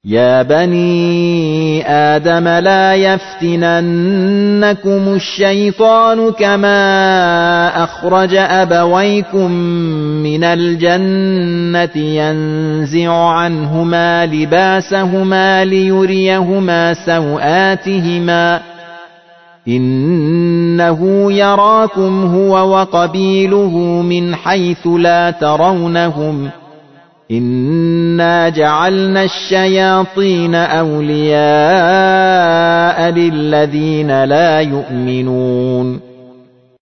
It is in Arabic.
يا بني آدم لا يفتننكم الشيطان كما أخرج أبويكم من الجنة ينزع عنهما لباسهما ليريهما سوآتهما إنه يراكم هو وقبيله من حيث لا ترونهم إنا جعلنا الشياطين أولياء للذين لا يؤمنون